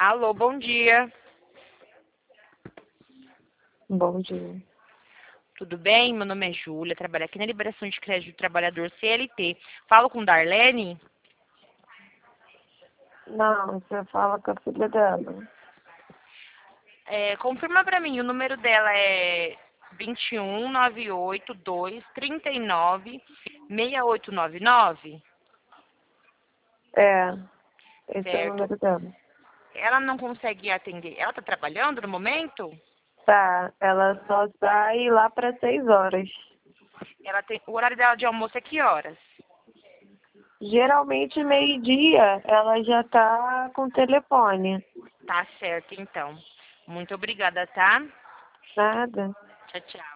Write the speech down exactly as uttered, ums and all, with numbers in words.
Alô, bom dia. Bom dia. Tudo bem? Meu nome é Júlia, trabalho aqui na Liberação de Crédito do Trabalhador C L T. Falo com Darlene? Não, você fala com a filha dela. É, confirma pra mim, o número dela é dois um nove oito dois três nove seis oito nove nove? É, esse é o Certo. número dela. Ela não consegue atender. Ela tá trabalhando no momento? Tá, ela só sai lá para seis horas. Ela tem, o horário dela de almoço é que horas? Geralmente, meio-dia, ela já tá com o telefone. Tá certo, então. Muito obrigada, tá? Nada. Tchau, tchau.